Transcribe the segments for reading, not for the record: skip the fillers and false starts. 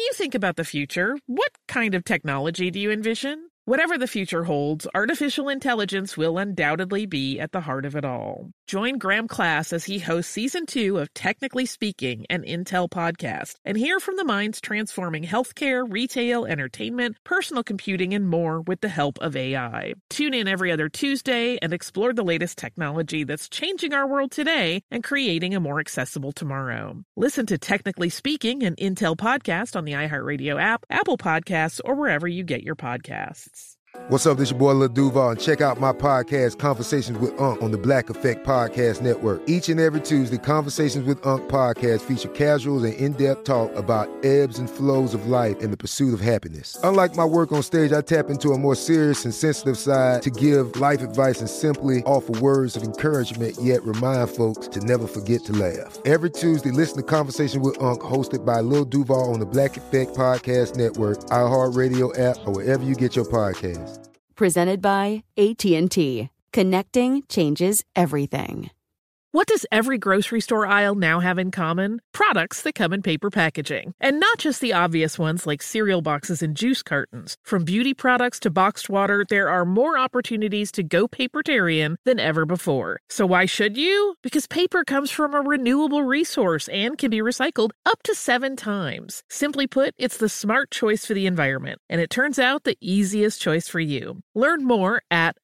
you think about the future, what kind of technology do you envision? Whatever the future holds, artificial intelligence will undoubtedly be at the heart of it all. Join Graham Class as he hosts Season 2 of Technically Speaking, an Intel podcast, and hear from the minds transforming healthcare, retail, entertainment, personal computing, and more with the help of AI. Tune in every other Tuesday and explore the latest technology that's changing our world today and creating a more accessible tomorrow. Listen to Technically Speaking, an Intel podcast on the iHeartRadio app, Apple Podcasts, or wherever you get your podcasts. What's up, this your boy Lil Duval, and check out my podcast, Conversations with Unc, on the Black Effect Podcast Network. Each and every Tuesday, Conversations with Unc podcast feature casual and in-depth talk about ebbs and flows of life and the pursuit of happiness. Unlike my work on stage, I tap into a more serious and sensitive side to give life advice and simply offer words of encouragement, yet remind folks to never forget to laugh. Every Tuesday, listen to Conversations with Unc, hosted by Lil Duval on the Black Effect Podcast Network, iHeartRadio app, or wherever you get your podcasts. Presented by AT&T. Connecting changes everything. What does every grocery store aisle now have in common? Products that come in paper packaging. And not just the obvious ones like cereal boxes and juice cartons. From beauty products to boxed water, there are more opportunities to go papertarian than ever before. So why should you? Because paper comes from a renewable resource and can be recycled up to 7 times. Simply put, it's the smart choice for the environment. And it turns out the easiest choice for you. Learn more at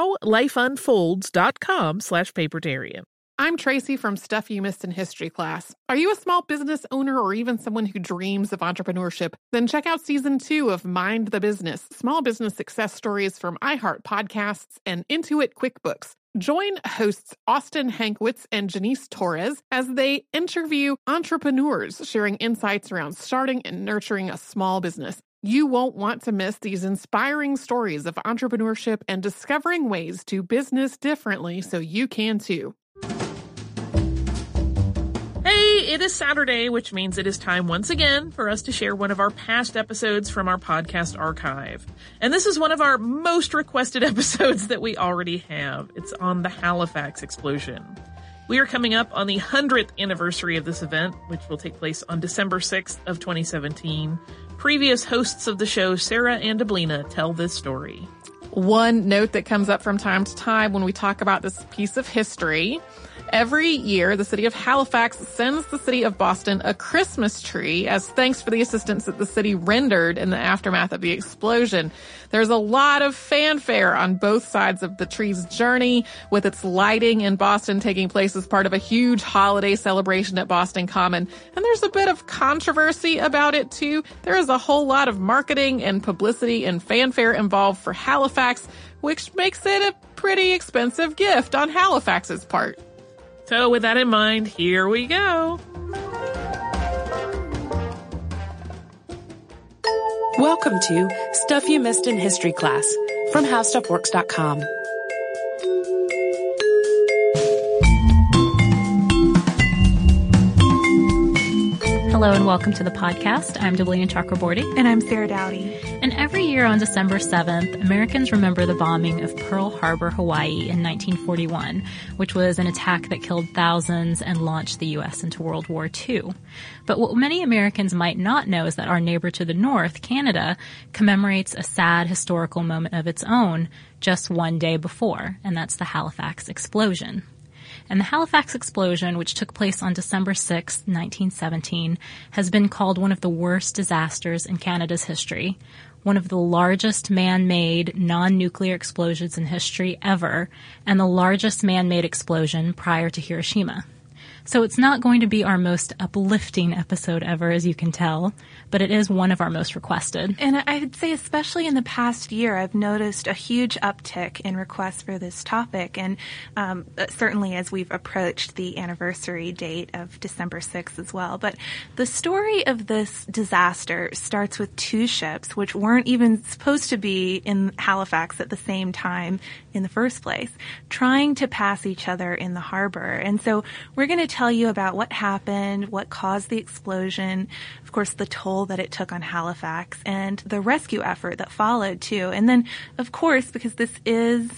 howlifeunfolds.com/papertarian. I'm Tracy from Stuff You Missed in History class. Are you a small business owner or even someone who dreams of entrepreneurship? Then check out Season 2 of Mind the Business, small business success stories from iHeart Podcasts and Intuit QuickBooks. Join hosts Austin Hankwitz and Janice Torres as they interview entrepreneurs sharing insights around starting and nurturing a small business. You won't want to miss these inspiring stories of entrepreneurship and discovering ways to business differently so you can too. Hey, it is Saturday, which means it is time once again for us to share one of our past episodes from our podcast archive. And this is one of our most requested episodes that we already have. It's on the Halifax explosion. We are coming up on the 100th anniversary of this event, which will take place on December 6th of 2017. Previous hosts of the show, Sarah and Deblina, tell this story. One note that comes up from time to time when we talk about this piece of history: every year, the city of Halifax sends the city of Boston a Christmas tree as thanks for the assistance that the city rendered in the aftermath of the explosion. There's a lot of fanfare on both sides of the tree's journey, with its lighting in Boston taking place as part of a huge holiday celebration at Boston Common. And there's a bit of controversy about it, too. There is a whole lot of marketing and publicity and fanfare involved for Halifax, which makes it a pretty expensive gift on Halifax's part. So with that in mind, here we go. Welcome to Stuff You Missed in History class from HowStuffWorks.com. Hello and welcome to the podcast. I'm Deblina Chakraborty. And I'm Sarah Dowdy. And every year on December 7th, Americans remember the bombing of Pearl Harbor, Hawaii in 1941, which was an attack that killed thousands and launched the U.S. into World War II. But what many Americans might not know is that our neighbor to the north, Canada, commemorates a sad historical moment of its own just one day before, and that's the Halifax explosion. And the Halifax explosion, which took place on December 6, 1917, has been called one of the worst disasters in Canada's history, one of the largest man-made non-nuclear explosions in history ever, and the largest man-made explosion prior to Hiroshima. So it's not going to be our most uplifting episode ever, as you can tell, but it is one of our most requested. And I'd say especially in the past year, I've noticed a huge uptick in requests for this topic. And certainly as we've approached the anniversary date of December 6th as well. But the story of this disaster starts with 2 ships, which weren't even supposed to be in Halifax at the same time in the first place, trying to pass each other in the harbor. And so we're going to tell you about what happened, what caused the explosion, of course, the toll that it took on Halifax, and the rescue effort that followed, too. And then, of course, because this is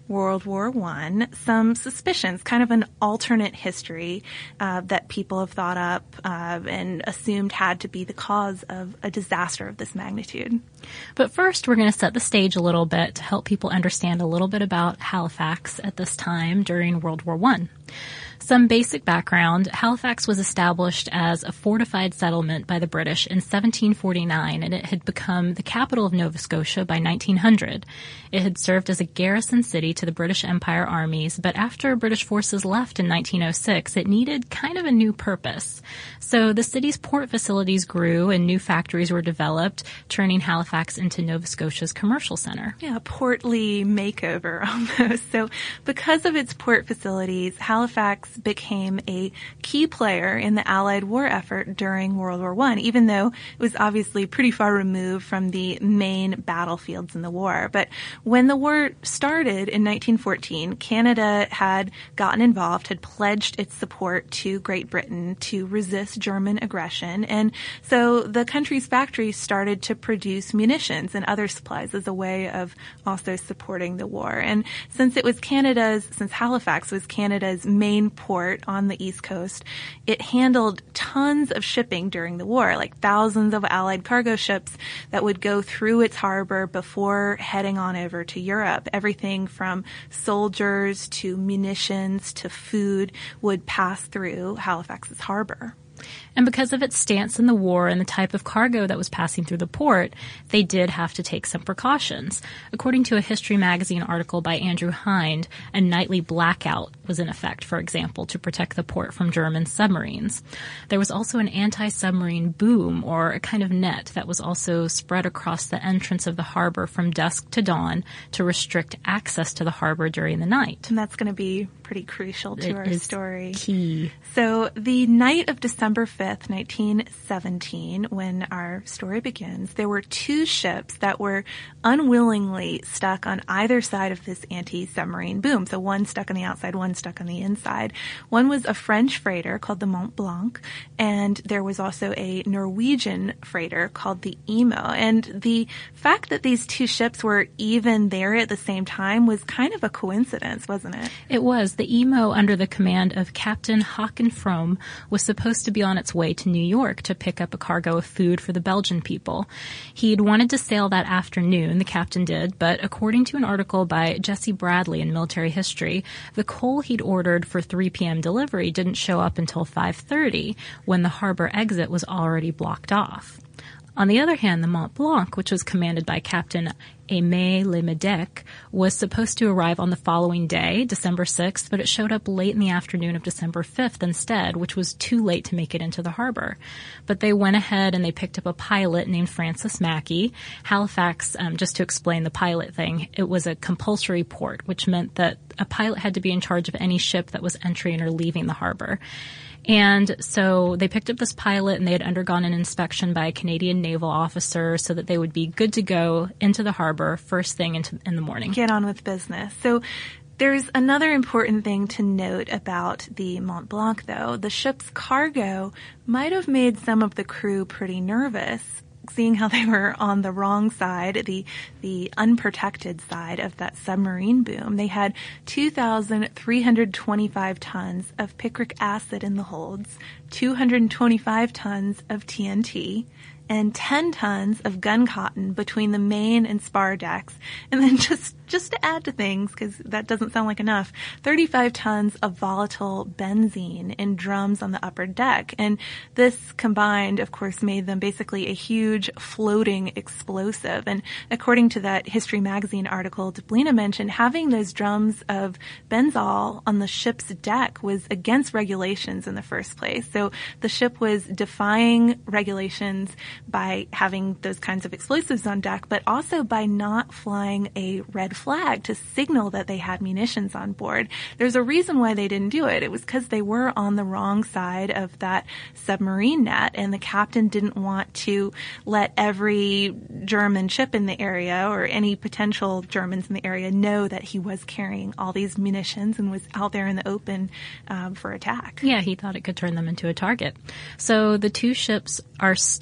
World War I, some suspicions, kind of an alternate history that people have thought up and assumed had to be the cause of a disaster of this magnitude. But first, we're going to set the stage a little bit to help people understand a little bit about Halifax at this time during World War I. Some basic background. Halifax was established as a fortified settlement by the British in 1749, and it had become the capital of Nova Scotia by 1900. It had served as a garrison city to the British Empire armies, but after British forces left in 1906, it needed kind of a new purpose. So the city's port facilities grew and new factories were developed, turning Halifax into Nova Scotia's commercial center. Yeah, a portly makeover almost. So because of its port facilities, Halifax became a key player in the Allied war effort during World War I, even though it was obviously pretty far removed from the main battlefields in the war. But when the war started in 1914, Canada had gotten involved, had pledged its support to Great Britain to resist German aggression. And so the country's factories started to produce munitions and other supplies as a way of also supporting the war. And since Halifax was Canada's main port on the East Coast, it handled tons of shipping during the war, like thousands of Allied cargo ships that would go through its harbor before heading on over to Europe. Everything from soldiers to munitions to food would pass through Halifax's harbor. And because of its stance in the war and the type of cargo that was passing through the port, they did have to take some precautions. According to a History magazine article by Andrew Hind, a nightly blackout was in effect, for example, to protect the port from German submarines. There was also an anti-submarine boom, or a kind of net, that was also spread across the entrance of the harbor from dusk to dawn to restrict access to the harbor during the night. And that's going to be pretty crucial to our story. Key. So the night of December 5th, 1917, when our story begins, there were two ships that were unwillingly stuck on either side of this anti-submarine boom. So one stuck on the outside, one stuck on the inside. One was a French freighter called the Mont Blanc, and there was also a Norwegian freighter called the Imo. And the fact that these two ships were even there at the same time was kind of a coincidence, wasn't it? It was. The Imo, under the command of Captain Haakon From, was supposed to be on its way to New York to pick up a cargo of food for the Belgian people. He'd wanted to sail that afternoon, the captain did, but according to an article by Jesse Bradley in Military History, the coal he'd ordered for 3 p.m. delivery didn't show up until 5:30, when the harbor exit was already blocked off. On the other hand, the Mont Blanc, which was commanded by Captain Aimé Le Medec, was supposed to arrive on the following day, December 6th, but it showed up late in the afternoon of December 5th instead, which was too late to make it into the harbor. But they went ahead and they picked up a pilot named Francis Mackey. Halifax, just to explain the pilot thing, it was a compulsory port, which meant that a pilot had to be in charge of any ship that was entering or leaving the harbor. And so they picked up this pilot, and they had undergone an inspection by a Canadian naval officer so that they would be good to go into the harbor first thing in the morning. Get on with business. So there's another important thing to note about the Mont Blanc, though. The ship's cargo might have made some of the crew pretty nervous, seeing how they were on the wrong side, the unprotected side of that submarine boom. They had 2,325 tons of picric acid in the holds, 225 tons of TNT, and 10 tons of gun cotton between the main and spar decks. And then just to add to things, because that doesn't sound like enough, 35 tons of volatile benzene in drums on the upper deck. And this combined, of course, made them basically a huge floating explosive. And according to that History magazine article Deblina mentioned, having those drums of benzol on the ship's deck was against regulations in the first place. So the ship was defying regulations by having those kinds of explosives on deck, but also by not flying a red flag to signal that they had munitions on board. There's a reason why they didn't do it. It was because they were on the wrong side of that submarine net, and the captain didn't want to let every German ship in the area or any potential Germans in the area know that he was carrying all these munitions and was out there in the open for attack. Yeah, he thought it could turn them into a target. So the two ships are stuck where they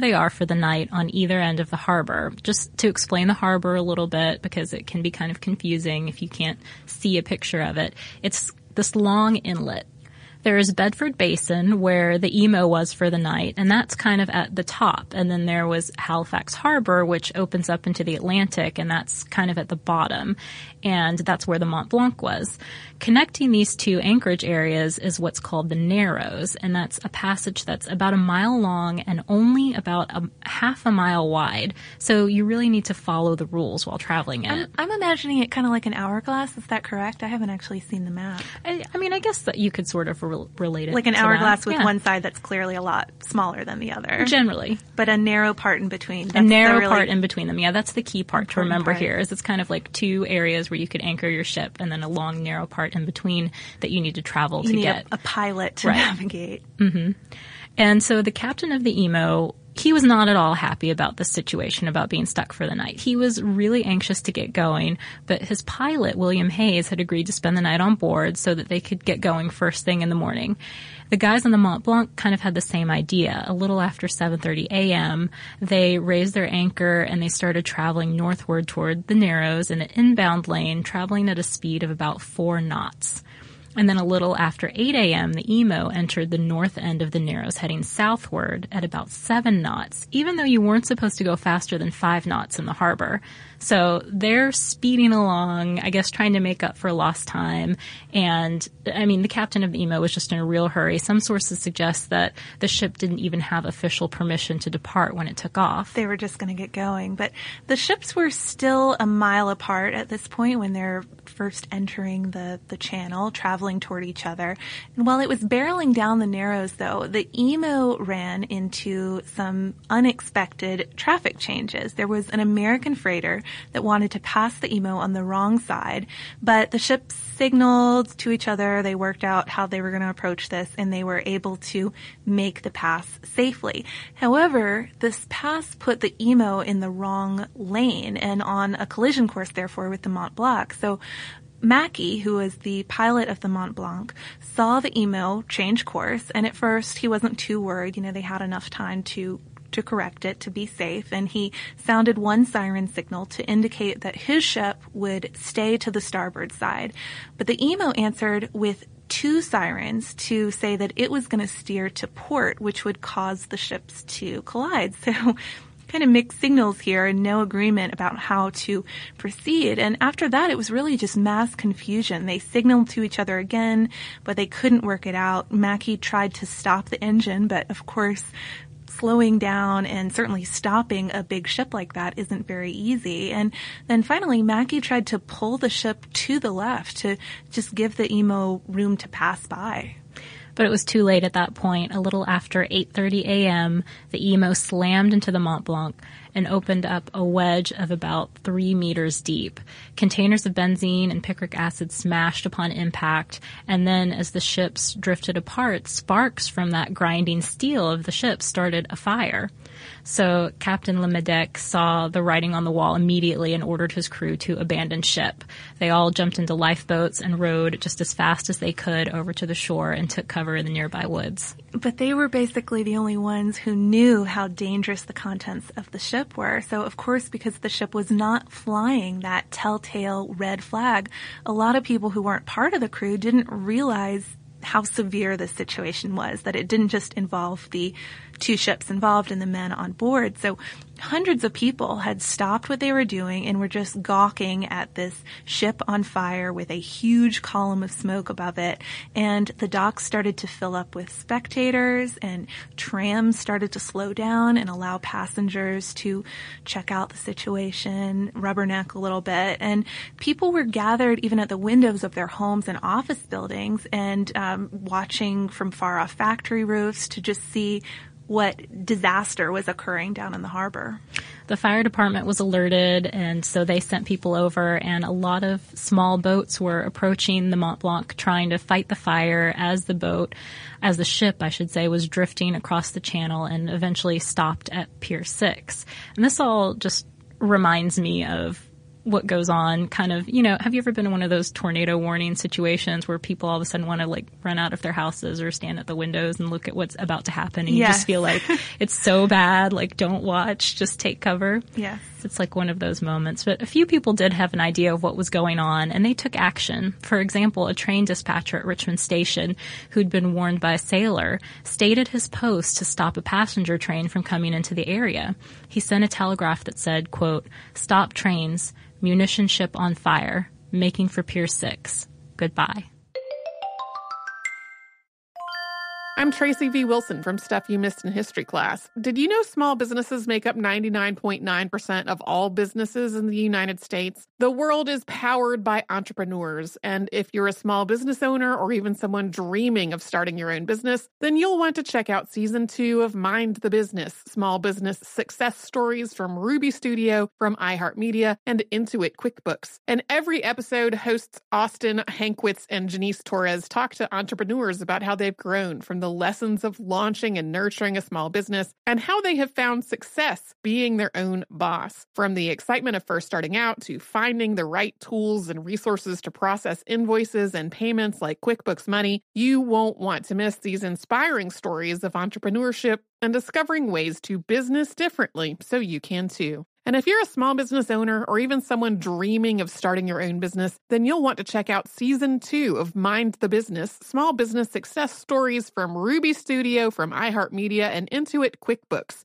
they are for the night on either end of the harbor. Just to explain the harbor a little bit, because it can be kind of confusing if you can't see a picture of it. It's this long inlet. There is Bedford Basin, where the Emo was for the night, and that's kind of at the top. And then there was Halifax Harbor, which opens up into the Atlantic, and that's kind of at the bottom. And that's where the Mont Blanc was. Connecting these two anchorage areas is what's called the Narrows, and that's a passage that's about a mile long and only about half a mile wide. So you really need to follow the rules while traveling in it. I'm imagining it kind of like an hourglass. Is that correct? I haven't actually seen the map. I mean, I guess that you could sort of relate it like an to hourglass that. with Yeah. one side that's clearly a lot smaller than the other. Generally. But a narrow part in between. A narrow part in between them. Yeah, that's the key part to remember part. here, is it's kind of like two areas where you could anchor your ship, and then a long, narrow part in between that you need to travel to You need get. a pilot to Right. navigate. And so the captain of the Emo, he was not at all happy about this situation, about being stuck for the night. He was really anxious to get going, but his pilot, William Hayes, had agreed to spend the night on board so that they could get going first thing in the morning. The guys on the Mont Blanc kind of had the same idea. A little after 7:30 a.m., they raised their anchor and they started traveling northward toward the Narrows in an inbound lane, traveling at a speed of about 4 knots. And then a little after 8 a.m., the Emo entered the north end of the Narrows, heading southward at about 7 knots, even though you weren't supposed to go faster than 5 knots in the harbor. So they're speeding along, I guess trying to make up for lost time. And, I mean, the captain of the Emo was just in a real hurry. Some sources suggest that the ship didn't even have official permission to depart when it took off. They were just going to get going. But the ships were still a mile apart at this point when they're first entering the channel, traveling toward each other. And while it was barreling down the Narrows, though, the Emo ran into some unexpected traffic changes. There was an American freighter that wanted to pass the Emo on the wrong side, but the ships signaled to each other. They worked out how they were going to approach this, and they were able to make the pass safely. However, this pass put the Emo in the wrong lane and on a collision course, therefore, with the Mont Blanc. So Mackey, who was the pilot of the Mont Blanc, saw the Emo change course, and at first he wasn't too worried. You know, they had enough time to correct it, to be safe, and he sounded one siren signal to indicate that his ship would stay to the starboard side. But the Emo answered with 2 sirens to say that it was going to steer to port, which would cause the ships to collide. So kind of mixed signals here and no agreement about how to proceed. And after that, it was really just mass confusion. They signaled to each other again, but they couldn't work it out. Mackey tried to stop the engine, but of course, slowing down and certainly stopping a big ship like that isn't very easy. And then finally, Mackey tried to pull the ship to the left to just give the Emo room to pass by. But it was too late at that point. A little after 8:30 a.m., the Emo slammed into the Mont Blanc and opened up a wedge of about 3 meters deep. Containers of benzene and picric acid smashed upon impact, and then as the ships drifted apart, sparks from that grinding steel of the ship started a fire. So Captain Lemedec saw the writing on the wall immediately and ordered his crew to abandon ship. They all jumped into lifeboats and rowed just as fast as they could over to the shore and took cover in the nearby woods. But they were basically the only ones who knew how dangerous the contents of the ship were. So, of course, because the ship was not flying that telltale red flag, a lot of people who weren't part of the crew didn't realize how severe the situation was, that it didn't just involve the 2 ships involved and the men on board. So hundreds of people had stopped what they were doing and were just gawking at this ship on fire with a huge column of smoke above it. And the docks started to fill up with spectators, and trams started to slow down and allow passengers to check out the situation, rubberneck a little bit. And people were gathered even at the windows of their homes and office buildings and watching from far off factory roofs to just see what disaster was occurring down in the harbor. The fire department was alerted, and so they sent people over, and a lot of small boats were approaching the Mont Blanc trying to fight the fire as the ship, I should say, was drifting across the channel and eventually stopped at Pier 6. And this all just reminds me of what goes on, kind of, have you ever been in one of those tornado warning situations where people all of a sudden want to run out of their houses or stand at the windows and look at what's about to happen, and you just feel like it's so bad, don't watch, just take cover? Yes. It's one of those moments. But a few people did have an idea of what was going on, and they took action. For example, a train dispatcher at Richmond Station, who'd been warned by a sailor, stayed at his post to stop a passenger train from coming into the area. He sent a telegraph that said, quote, "Stop trains, munition ship on fire, making for Pier 6. Goodbye." I'm Tracy V. Wilson from Stuff You Missed in History Class. Did you know small businesses make up 99.9% of all businesses in the United States? The world is powered by entrepreneurs, and if you're a small business owner or even someone dreaming of starting your own business, then you'll want to check out Season 2 of Mind the Business, Small Business Success Stories from Ruby Studio, from iHeartMedia, and Intuit QuickBooks. And every episode, hosts Austin Hankwitz and Janice Torres talk to entrepreneurs about how they've grown from the lessons of launching and nurturing a small business and how they have found success being their own boss. From the excitement of first starting out to finding the right tools and resources to process invoices and payments like QuickBooks Money, you won't want to miss these inspiring stories of entrepreneurship and discovering ways to business differently so you can too. And if you're a small business owner or even someone dreaming of starting your own business, then you'll want to check out Season 2 of Mind the Business, Small Business Success Stories from Ruby Studio, from iHeartMedia, and Intuit QuickBooks.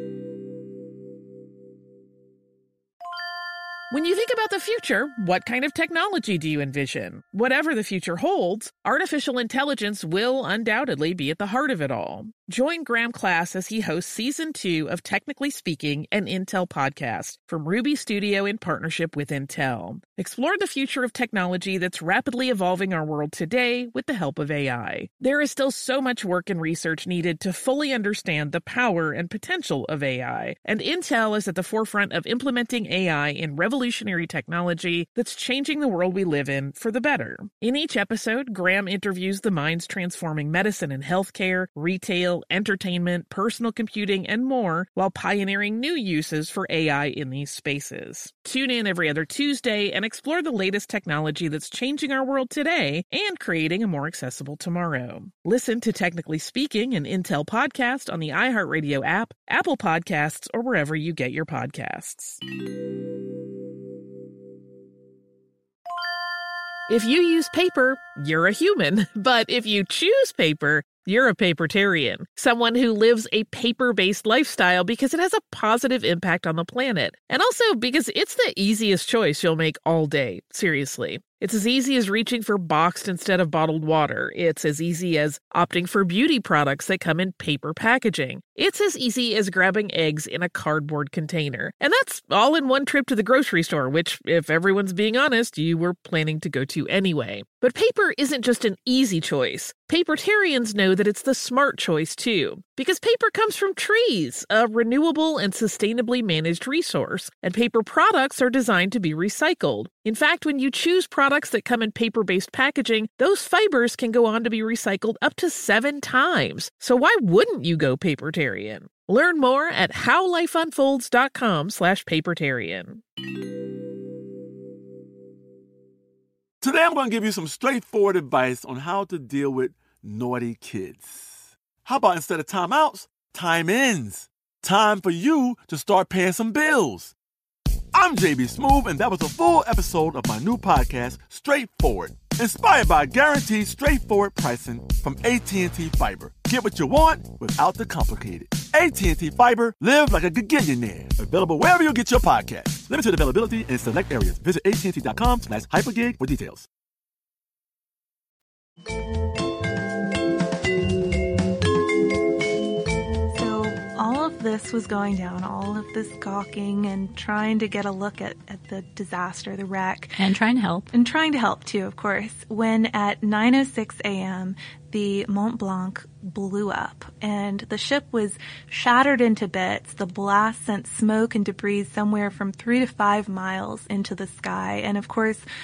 When you think about the future, what kind of technology do you envision? Whatever the future holds, artificial intelligence will undoubtedly be at the heart of it all. Join Graham Class as he hosts Season 2 of Technically Speaking, an Intel podcast from Ruby Studio in partnership with Intel. Explore the future of technology that's rapidly evolving our world today with the help of AI. There is still so much work and research needed to fully understand the power and potential of AI, and Intel is at the forefront of implementing AI in revolutionary technology that's changing the world we live in for the better. In each episode, Graham interviews the minds transforming medicine and healthcare, retail, entertainment, personal computing, and more, while pioneering new uses for AI in these spaces. Tune in every other Tuesday and explore the latest technology that's changing our world today and creating a more accessible tomorrow. Listen to Technically Speaking, an Intel podcast on the iHeartRadio app, Apple Podcasts, or wherever you get your podcasts. If you use paper, you're a human. But if you choose paper, you're a papertarian, someone who lives a paper-based lifestyle because it has a positive impact on the planet. And also because it's the easiest choice you'll make all day. Seriously. It's as easy as reaching for boxed instead of bottled water. It's as easy as opting for beauty products that come in paper packaging. It's as easy as grabbing eggs in a cardboard container. And that's all in one trip to the grocery store, which, if everyone's being honest, you were planning to go to anyway. But paper isn't just an easy choice. Papertarians know that it's the smart choice, too. Because paper comes from trees, a renewable and sustainably managed resource. And paper products are designed to be recycled. In fact, when you choose products that come in paper-based packaging, those fibers can go on to be recycled up to 7 times. So why wouldn't you go papertarian? Learn more at howlifeunfolds.com/papertarian. Today I'm going to give you some straightforward advice on how to deal with naughty kids. How about instead of timeouts, time-ins? Time for you to start paying some bills. I'm JB Smoove, and that was a full episode of my new podcast, Straightforward, inspired by guaranteed straightforward pricing from AT&T Fiber. Get what you want without the complicated. AT&T Fiber, live like a gigillionaire. Available wherever you get your podcasts. Limited availability in select areas. Visit AT&T.com/hypergig for details. This was going down, all of this gawking and trying to get a look at the disaster, the wreck. And trying to help. And trying to help, too, of course, when at 9:06 a.m., the Mont Blanc blew up, and the ship was shattered into bits. The blast sent smoke and debris somewhere from 3 to 5 miles into the sky. And, of course,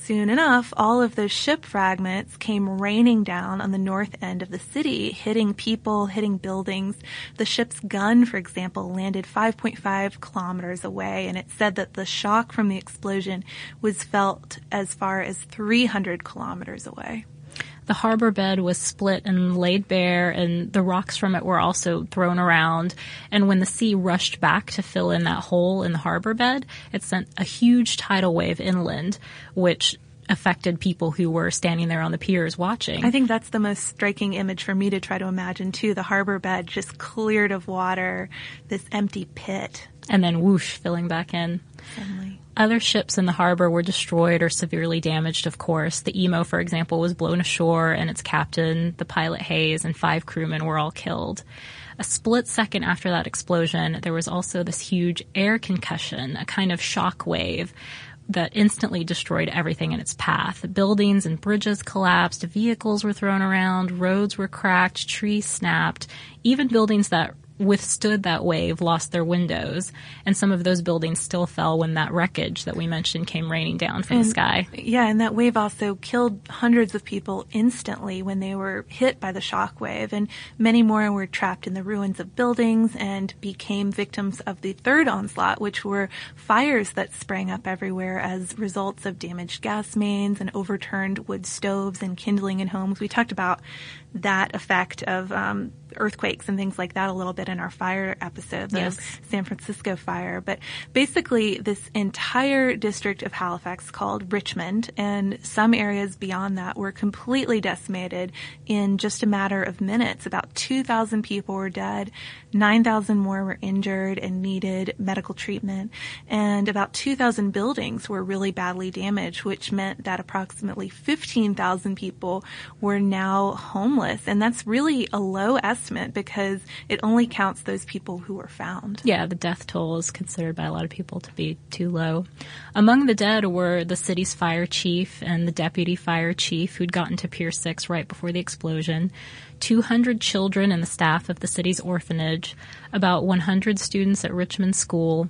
soon enough, all of those ship fragments came raining down on the north end of the city, hitting people, hitting buildings. The ship's gun, for example, landed 5.5 kilometers away, and it said that the shock from the explosion was felt as far as 300 kilometers away. The harbor bed was split and laid bare, and the rocks from it were also thrown around. And when the sea rushed back to fill in that hole in the harbor bed, it sent a huge tidal wave inland, which affected people who were standing there on the piers watching. I think that's the most striking image for me to try to imagine, too. The harbor bed just cleared of water, this empty pit. And then whoosh, filling back in. Suddenly. Other ships in the harbor were destroyed or severely damaged, of course. The Emo, for example, was blown ashore, and its captain, the pilot Hayes, and 5 crewmen were all killed. A split second after that explosion, there was also this huge air concussion, a kind of shock wave that instantly destroyed everything in its path. Buildings and bridges collapsed, vehicles were thrown around, roads were cracked, trees snapped. Even buildings that withstood that wave lost their windows, and some of those buildings still fell when that wreckage that we mentioned came raining down from the sky. Yeah, and that wave also killed hundreds of people instantly when they were hit by the shock wave, and many more were trapped in the ruins of buildings and became victims of the third onslaught, which were fires that sprang up everywhere as results of damaged gas mains and overturned wood stoves and kindling in homes. We talked about that effect of earthquakes and things like that a little bit in our fire episode, the San Francisco fire. But basically, this entire district of Halifax called Richmond and some areas beyond that were completely decimated in just a matter of minutes. About 2,000 people were dead, 9,000 more were injured and needed medical treatment, and about 2,000 buildings were really badly damaged, which meant that approximately 15,000 people were now homeless. And that's really a low estimate because it only counts those people who were found. Yeah, the death toll is considered by a lot of people to be too low. Among the dead were the city's fire chief and the deputy fire chief who'd gotten to Pier 6 right before the explosion, 200 children and the staff of the city's orphanage, about 100 students at Richmond School,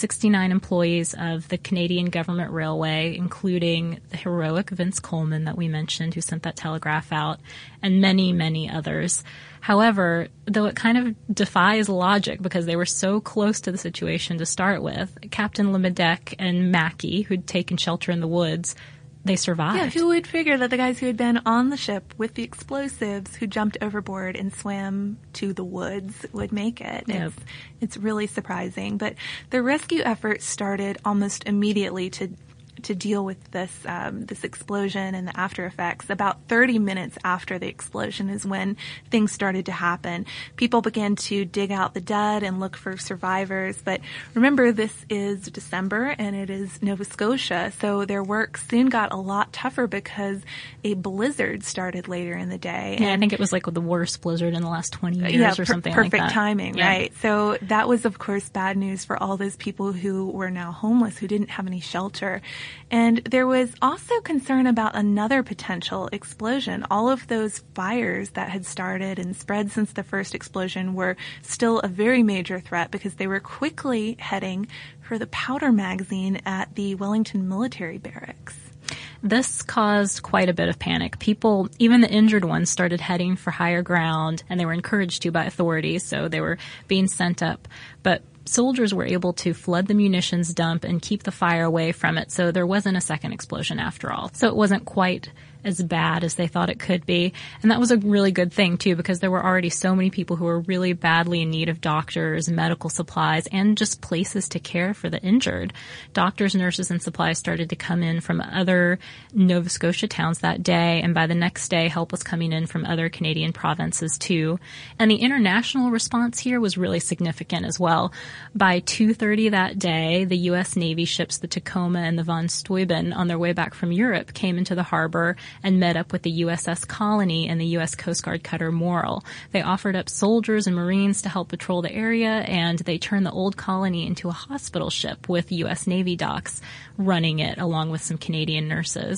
69 employees of the Canadian Government Railway, including the heroic Vince Coleman that we mentioned who sent that telegraph out, and many, many others. However, though it kind of defies logic because they were so close to the situation to start with, Captain Lemedec and Mackey, who'd taken shelter in the woods, they survived. Yeah, who would figure that the guys who had been on the ship with the explosives, who jumped overboard and swam to the woods, would make it? Yep. It's really surprising. But the rescue effort started almost immediately to deal with this explosion and the after effects. About 30 minutes after the explosion is when things started to happen. People began to dig out the dead and look for survivors. But remember, this is December and it is Nova Scotia, so their work soon got a lot tougher because a blizzard started later in the day. Yeah, I think it was like the worst blizzard in the last 20 years or something like that. Perfect timing, right? So that was, of course, bad news for all those people who were now homeless, who didn't have any shelter. And there was also concern about another potential explosion. All of those fires that had started and spread since the first explosion were still a very major threat because they were quickly heading for the powder magazine at the Wellington Military Barracks. This caused quite a bit of panic. People, even the injured ones, started heading for higher ground, and they were encouraged to by authorities, so they were being sent up. But soldiers were able to flood the munitions dump and keep the fire away from it, so there wasn't a second explosion after all. So it wasn't quite as bad as they thought it could be. And that was a really good thing, too, because there were already so many people who were really badly in need of doctors, medical supplies, and just places to care for the injured. Doctors, nurses, and supplies started to come in from other Nova Scotia towns that day, and by the next day, help was coming in from other Canadian provinces, too. And the international response here was really significant as well. By 2:30 that day, the U.S. Navy ships the Tacoma and the von Steuben on their way back from Europe came into the harbor and met up with the USS Colony and the U.S. Coast Guard cutter Morrill. They offered up soldiers and Marines to help patrol the area, and they turned the old Colony into a hospital ship with U.S. Navy docs running it along with some Canadian nurses.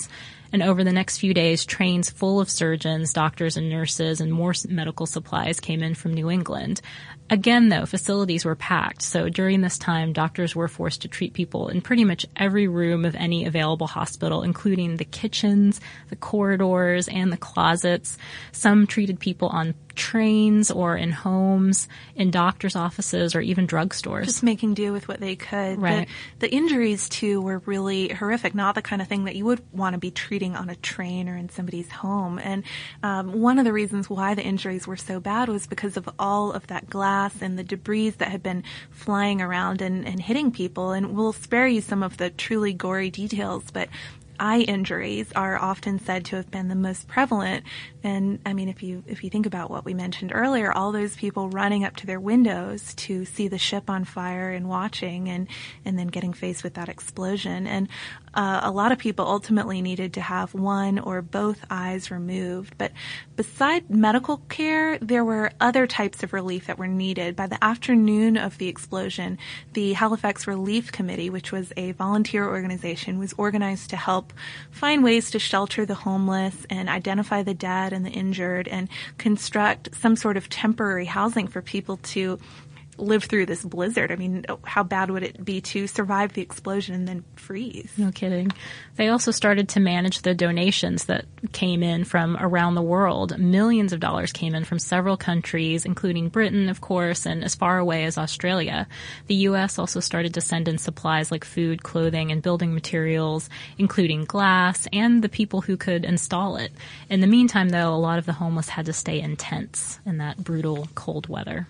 And over the next few days, trains full of surgeons, doctors, and nurses and more medical supplies came in from New England. Again, though, facilities were packed, so during this time, doctors were forced to treat people in pretty much every room of any available hospital, including the kitchens, the corridors, and the closets. Some treated people on trains or in homes, in doctors' offices, or even drugstores. Just making do with what they could. Right. The injuries, too, were really horrific, not the kind of thing that you would want to be treating on a train or in somebody's home. And one of the reasons why the injuries were so bad was because of all of that glass and the debris that had been flying around and hitting people. And we'll spare you some of the truly gory details, but eye injuries are often said to have been the most prevalent. And I mean, if you think about what we mentioned earlier, all those people running up to their windows to see the ship on fire and watching and then getting faced with that explosion. And a lot of people ultimately needed to have one or both eyes removed. But beside medical care, there were other types of relief that were needed. By the afternoon of the explosion, the Halifax Relief Committee, which was a volunteer organization, was organized to help find ways to shelter the homeless and identify the dead and the injured and construct some sort of temporary housing for people to live through this blizzard. I mean, how bad would it be to survive the explosion and then freeze? No kidding. They also started to manage the donations that came in from around the world. Millions of dollars came in from several countries, including Britain, of course, and as far away as Australia. The U.S. also started to send in supplies like food, clothing, and building materials, including glass, and the people who could install it. In the meantime, though, a lot of the homeless had to stay in tents in that brutal cold weather.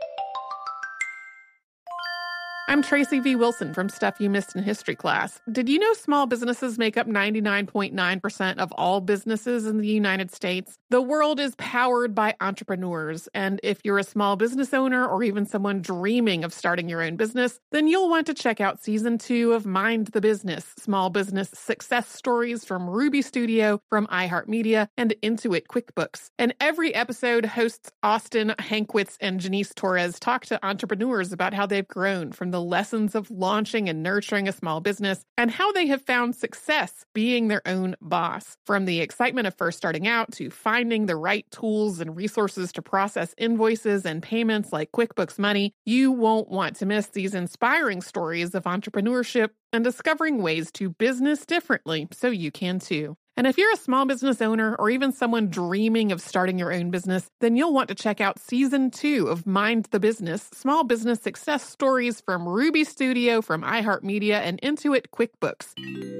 I'm Tracy V. Wilson from Stuff You Missed in History Class. Did you know small businesses make up 99.9% of all businesses in the United States? The world is powered by entrepreneurs, and if you're a small business owner or even someone dreaming of starting your own business, then you'll want to check out Season 2 of Mind the Business, Small Business Success Stories from Ruby Studio, from iHeartMedia, and Intuit QuickBooks. And every episode, hosts Austin Hankwitz and Janice Torres talk to entrepreneurs about how they've grown from the lessons of launching and nurturing a small business and how they have found success being their own boss. From the excitement of first starting out to finding the right tools and resources to process invoices and payments like QuickBooks Money, you won't want to miss these inspiring stories of entrepreneurship and discovering ways to business differently so you can too. And if you're a small business owner or even someone dreaming of starting your own business, then you'll want to check out Season 2 of Mind the Business, Small Business Success Stories from Ruby Studio, from iHeartMedia, and Intuit QuickBooks.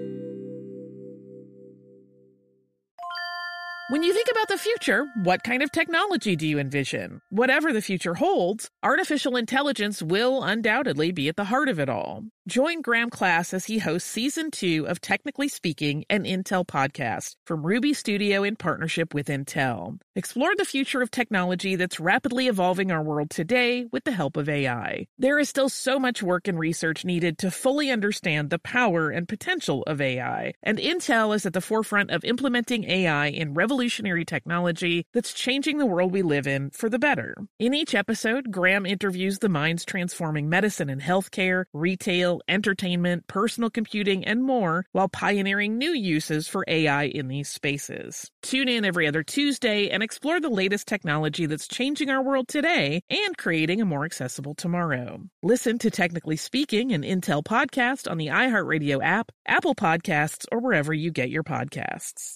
When you think about the future, what kind of technology do you envision? Whatever the future holds, artificial intelligence will undoubtedly be at the heart of it all. Join Graham Class as he hosts Season 2 of Technically Speaking, an Intel podcast from Ruby Studio in partnership with Intel. Explore the future of technology that's rapidly evolving our world today with the help of AI. There is still so much work and research needed to fully understand the power and potential of AI, and Intel is at the forefront of implementing AI in revolutionary technology that's changing the world we live in for the better. In each episode, Graham interviews the minds transforming medicine and healthcare, retail, entertainment, personal computing, and more, while pioneering new uses for AI in these spaces. Tune in every other Tuesday and explore the latest technology that's changing our world today and creating a more accessible tomorrow. Listen to Technically Speaking, an Intel podcast on the iHeartRadio app, Apple Podcasts, or wherever you get your podcasts.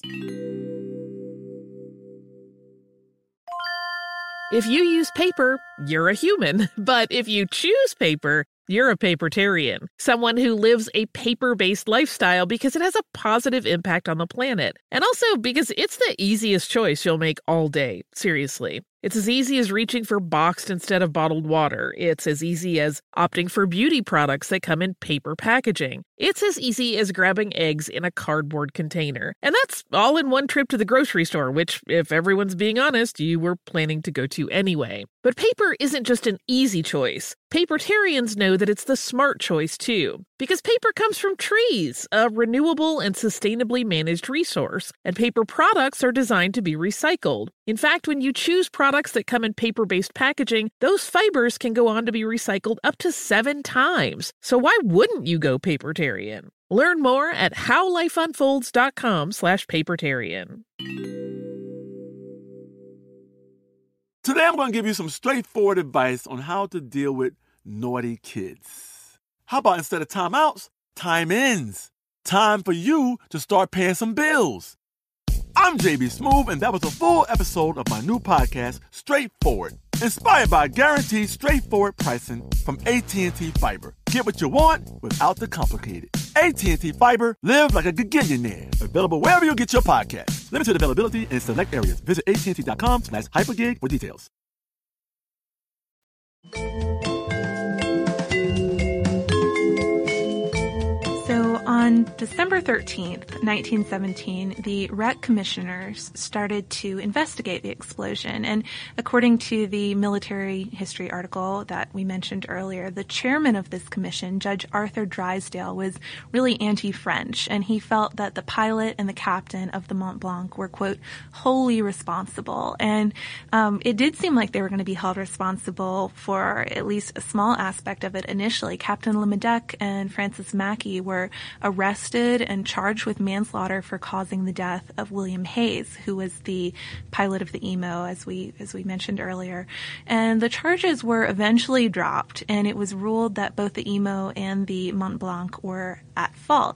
If you use paper, you're a human. But if you choose paper, you're a papertarian, someone who lives a paper-based lifestyle because it has a positive impact on the planet. And also because it's the easiest choice you'll make all day. Seriously. It's as easy as reaching for boxed instead of bottled water. It's as easy as opting for beauty products that come in paper packaging. It's as easy as grabbing eggs in a cardboard container. And that's all in one trip to the grocery store, which, if everyone's being honest, you were planning to go to anyway. But paper isn't just an easy choice. Papertarians know that it's the smart choice, too. Because paper comes from trees, a renewable and sustainably managed resource. And paper products are designed to be recycled. In fact, when you choose products that come in paper-based packaging, those fibers can go on to be recycled up to 7 times. So why wouldn't you go papertarian? Learn more at howlifeunfolds.com/papertarian. Today I'm going to give you some straightforward advice on how to deal with naughty kids. How about instead of timeouts, time-ins? Time for you to start paying some bills. I'm JB Smoove, and that was a full episode of my new podcast, Straightforward, inspired by guaranteed straightforward pricing from AT&T Fiber. Get what you want without the complicated. AT&T Fiber, live like a gigillionaire. Available wherever you get your podcasts. Limited availability in select areas. Visit AT&T.com/hypergig for details. On December 13th, 1917, the REC commissioners started to investigate the explosion. And according to the military history article that we mentioned earlier, the chairman of this commission, Judge Arthur Drysdale, was really anti-French. And he felt that the pilot and the captain of the Mont Blanc were, quote, wholly responsible. And it did seem like they were going to be held responsible for at least a small aspect of it initially. Captain Lemedec and Francis Mackey were arrested and charged with manslaughter for causing the death of William Hayes, who was the pilot of the Emo, as we mentioned earlier. And the charges were eventually dropped, and it was ruled that both the Emo and the Mont Blanc were at fault.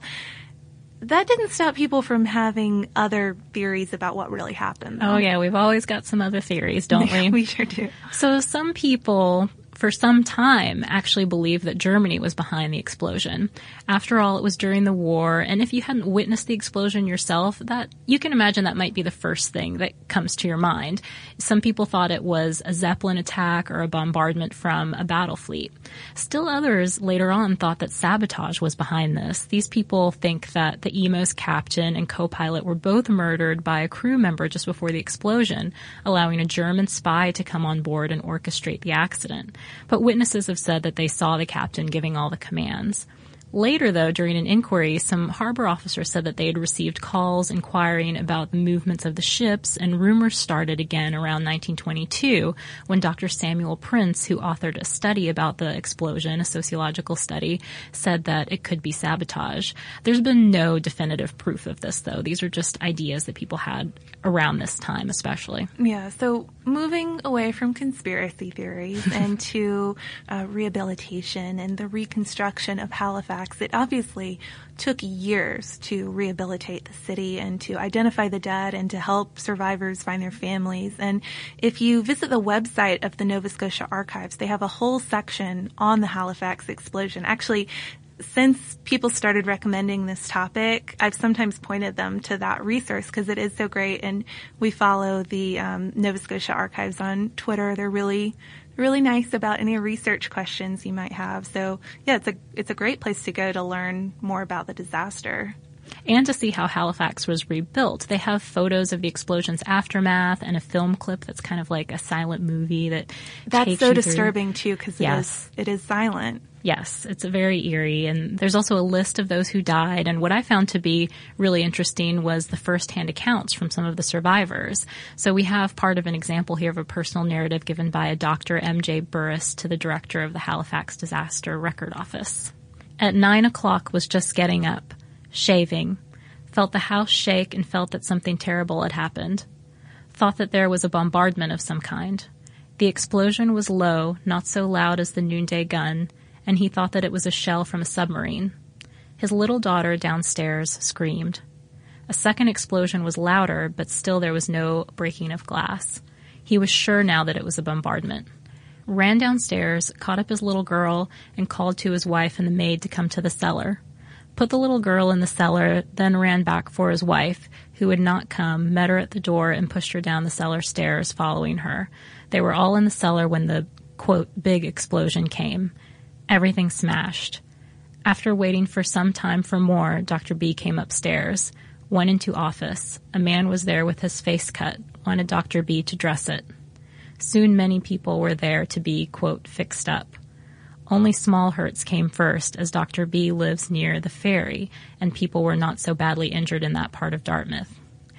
That didn't stop people from having other theories about what really happened, though. Oh, yeah. We've always got some other theories, don't we? We sure do. So some people, for some time, actually believed that Germany was behind the explosion. After all, it was during the war, and if you hadn't witnessed the explosion yourself, that you can imagine that might be the first thing that comes to your mind. Some people thought it was a Zeppelin attack or a bombardment from a battle fleet. Still others later on thought that sabotage was behind this. These people think that the Emo's captain and co-pilot were both murdered by a crew member just before the explosion, allowing a German spy to come on board and orchestrate the accident. But witnesses have said that they saw the captain giving all the commands. Later, though, during an inquiry, some harbor officers said that they had received calls inquiring about the movements of the ships, and rumors started again around 1922 when Dr. Samuel Prince, who authored a study about the explosion, a sociological study, said that it could be sabotage. There's been no definitive proof of this, though. These are just ideas that people had around this time, especially. Yeah, so moving away from conspiracy theories and to rehabilitation and the reconstruction of Halifax, it obviously took years to rehabilitate the city and to identify the dead and to help survivors find their families. And if you visit the website of the Nova Scotia Archives, they have a whole section on the Halifax explosion. Actually, since people started recommending this topic, I've sometimes pointed them to that resource because it is so great. And we follow the Nova Scotia Archives on Twitter. They're really nice about any research questions you might have. So, yeah, it's a great place to go to learn more about the disaster. And to see how Halifax was rebuilt. They have photos of the explosion's aftermath and a film clip that's kind of like a silent movie that's so disturbing too, because Yes. it is silent. Yes, it's very eerie, and there's also a list of those who died, and what I found to be really interesting was the first-hand accounts from some of the survivors. So we have part of an example here of a personal narrative given by a Dr. M.J. Burris to the director of the Halifax Disaster Record Office. At 9 o'clock was just getting up, shaving, felt the house shake and felt that something terrible had happened. Thought that there was a bombardment of some kind. The explosion was low, not so loud as the noonday gun, and he thought that it was a shell from a submarine. His little daughter downstairs screamed. A second explosion was louder, but still there was no breaking of glass. He was sure now that it was a bombardment. Ran downstairs, caught up his little girl, and called to his wife and the maid to come to the cellar. Put the little girl in the cellar, then ran back for his wife, who would not come, met her at the door, and pushed her down the cellar stairs, following her. They were all in the cellar when the, quote, big explosion came. Everything smashed. After waiting for some time for more, Dr. B came upstairs, went into office. A man was there with his face cut, wanted Dr. B to dress it. Soon many people were there to be, quote, fixed up. Only small hurts came first, as Dr. B lives near the ferry, and people were not so badly injured in that part of Dartmouth.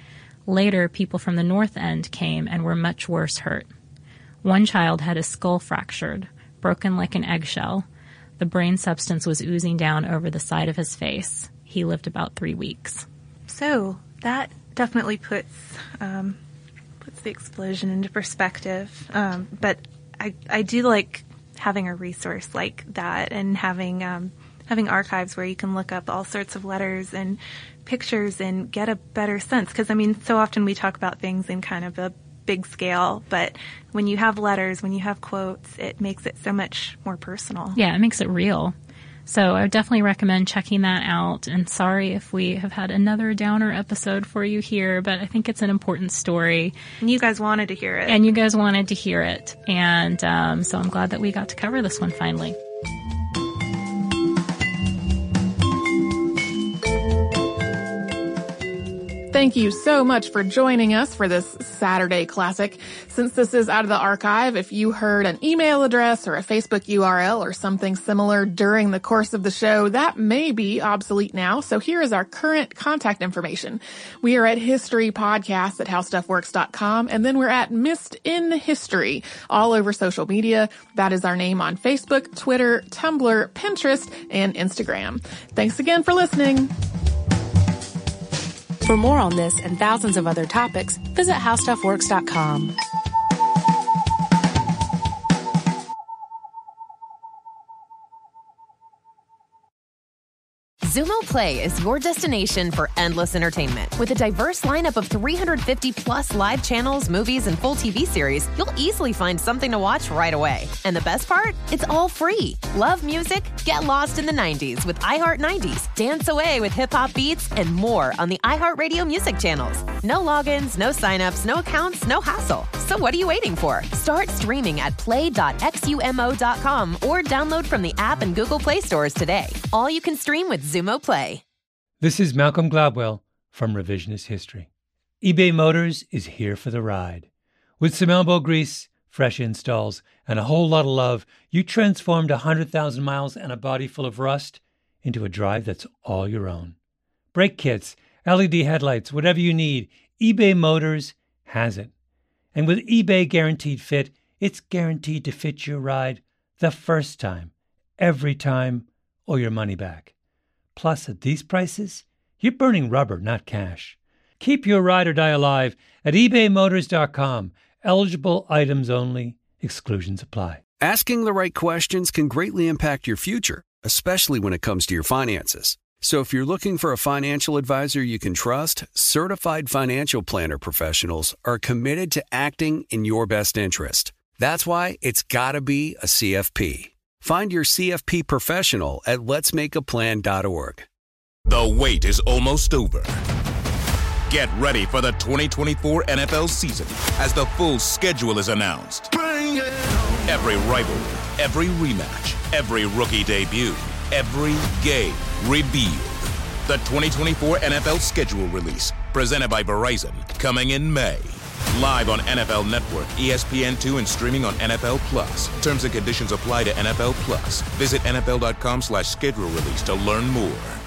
Later, people from the North End came and were much worse hurt. One child had his skull fractured, broken like an eggshell. The brain substance was oozing down over the side of his face. he lived about 3 weeks. So that definitely puts the explosion into perspective. But I do like having a resource like that, and having archives where you can look up all sorts of letters and pictures and get a better sense. Because, I mean, so often we talk about things in kind of a big scale, but when you have letters, when you have quotes, it makes it so much more personal. Yeah, it makes it real. So I would definitely recommend checking that out. And sorry if we have had another downer episode for you here, but I think it's an important story. And you guys wanted to hear it. And so I'm glad that we got to cover this one finally. Thank you so much for joining us for this Saturday Classic. Since this is out of the archive, if you heard an email address or a Facebook URL or something similar during the course of the show, that may be obsolete now. So here is our current contact information. We are at historypodcasts@howstuffworks.com, and then we're at Missed in History all over social media. That is our name on Facebook, Twitter, Tumblr, Pinterest, and Instagram. Thanks again for listening. For more on this and thousands of other topics, visit howstuffworks.com. Xumo Play is your destination for endless entertainment. With a diverse lineup of 350-plus live channels, movies, and full TV series, you'll easily find something to watch right away. And the best part? It's all free. Love music? Get lost in the 90s with iHeart 90s, dance away with hip-hop beats, and more on the iHeartRadio music channels. No logins, no signups, no accounts, no hassle. So what are you waiting for? Start streaming at play.xumo.com or download from the app and Google Play stores today. All you can stream with Xumo Play. This is Malcolm Gladwell from Revisionist History. eBay Motors is here for the ride. With some elbow grease, fresh installs, and a whole lot of love, you transformed 100,000 miles and a body full of rust into a drive that's all your own. Brake kits, LED headlights, whatever you need, eBay Motors has it. And with eBay Guaranteed Fit, it's guaranteed to fit your ride the first time, every time, or your money back. Plus, at these prices, you're burning rubber, not cash. Keep your ride or die alive at ebaymotors.com. Eligible items only. Exclusions apply. Asking the right questions can greatly impact your future, especially when it comes to your finances. So if you're looking for a financial advisor you can trust, certified financial planner professionals are committed to acting in your best interest. That's why it's got to be a CFP. Find your CFP professional at letsmakeaplan.org. The wait is almost over. Get ready for the 2024 NFL season as the full schedule is announced. Every rivalry, every rematch, every rookie debut, every game revealed. The 2024 NFL schedule release, presented by Verizon, coming in May. Live on NFL Network, ESPN2, and streaming on NFL Plus. Terms and conditions apply to NFL Plus. Visit NFL.com/schedule release to learn more.